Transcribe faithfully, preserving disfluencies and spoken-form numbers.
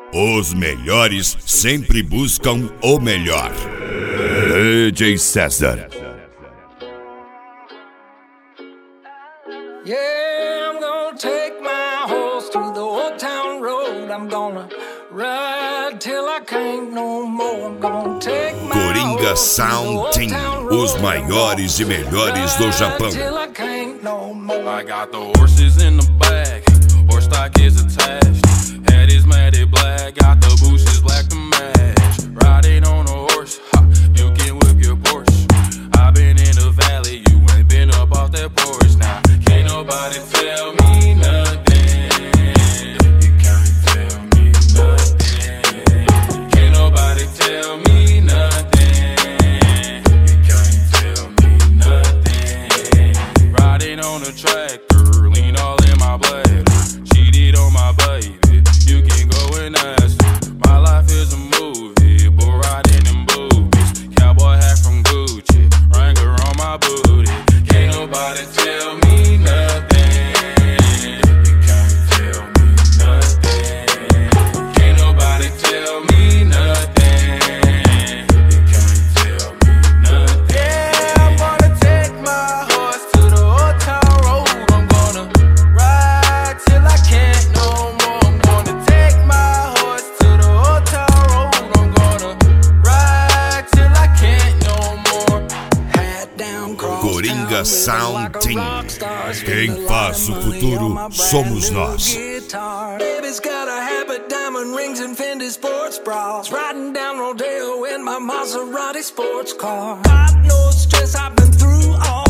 Os melhores sempre buscam o melhor. D J César. Yeah, I'm gonna take my horse to the old town road. I'm gonna ride till I can't no more. I'm gonna take my Coringa Sound Team, os maiores e melhores do Japão. I got the horses in the back, horse stock is attached. Head is matted black, got the bushes black to match. Riding on a horse, ha, you can whip your Porsche. I've been in the valley, you ain't been up off that porch. Now, can't nobody tell me nothing. You can't tell me nothing. Can't nobody tell me nothing. You can't tell me nothing. Riding on a tractor, lean all in my bladder. Cheated on my baby, you can go and ask her. My life is a movie, bull riding in boobies. Cowboy hat from Gucci, Wrangler on my booty. Can't nobody tell me nothing. You can't tell me nothing. Can't nobody tell me nothing. You can't tell me nothing. Yeah, I'm gonna take my horse to the old town road. I'm gonna ride till I can't no more. I'm gonna take my horse to the old town road. I'm gonna ride till I can't no more. Hat down, cross Coringa Sound Team. Quem faz o futuro somos nós. Baby's got a habit, diamond rings and Fendi sports bras. Riding down Rodeo in my Maserati sports car. Got no stress, I've been through all